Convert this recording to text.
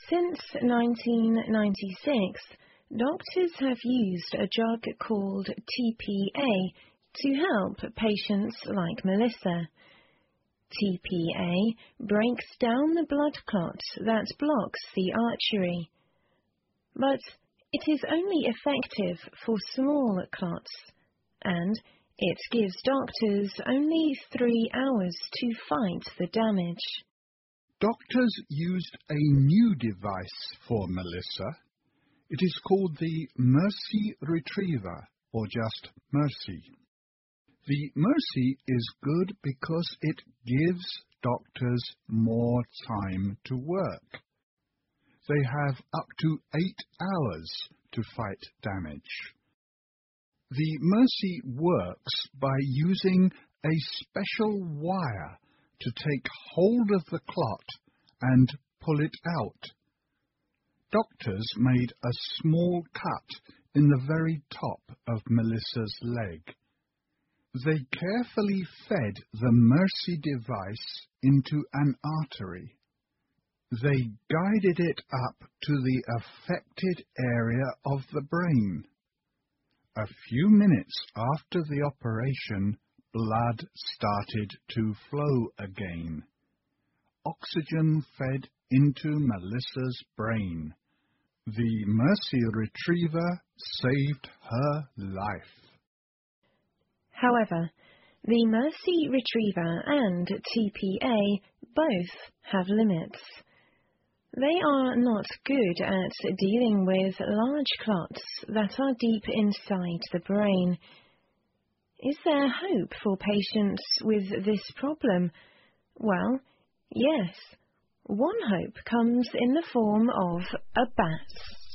Since 1996, doctors have used a drug called TPA to help patients like Melissa. TPA breaks down the blood clot that blocks the artery. But it is only effective for small clots, and it gives doctors only 3 hours to fight the damage. Doctors used a new device for Melissa. It is called the Mercy Retriever, or just Mercy. The Mercy is good because it gives doctors more time to work. They have up to 8 hours to fight damage. The Mercy works by using a special wire to take hold of the clot and pull it out. Doctors made a small cut in the very top of Melissa's leg. They carefully fed the Mercy device into an artery. They guided it up to the affected area of the brain. A few minutes after the operation, blood started to flow again. Oxygen fed into Melissa's brain. The Mercy Retriever saved her life. However, the Mercy Retriever and TPA both have limits. They are not good at dealing with large clots that are deep inside the brain. Is there hope for patients with this problem? Well, yes. One hope comes in the form of a bat.